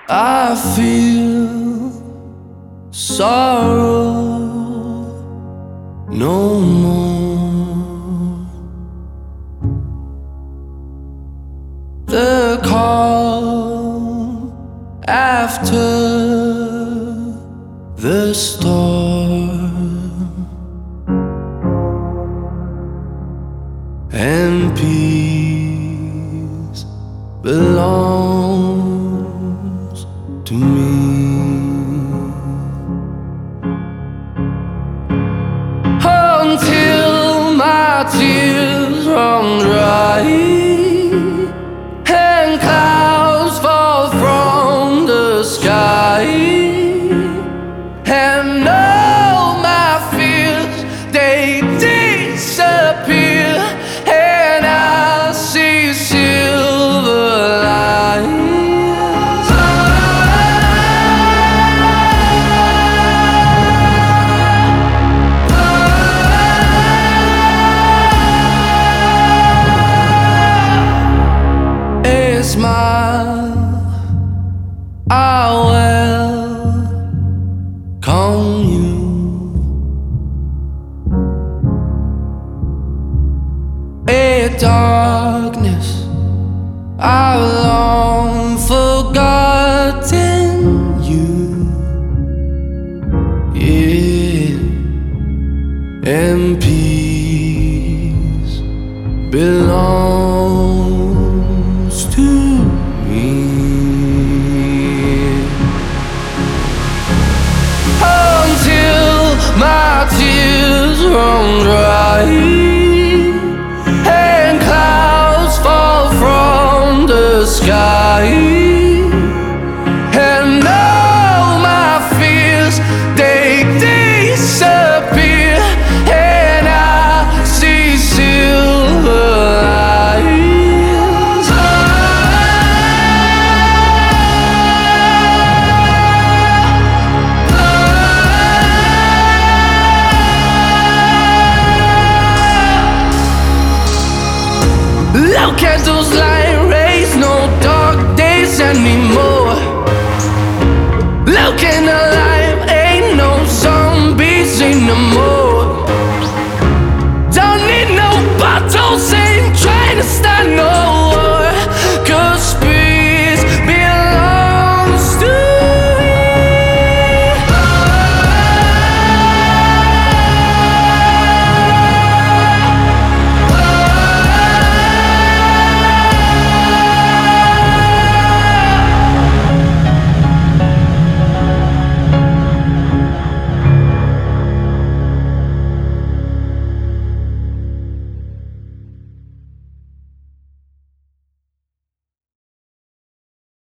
I feel sorrow no more. The calm after the storm, and peace belongs to me. Until my tears run dry and clouds fall from the sky, and all my fears they disappear, and I see silver lines. A smile I welcome you. A darkness I've long forgotten you. Yeah, and peace belongs to me. Until my tears run dry and clouds fall from the sky, and all my fears they disappear, and I see silver lines. Look at those light rays, no dark days anymore.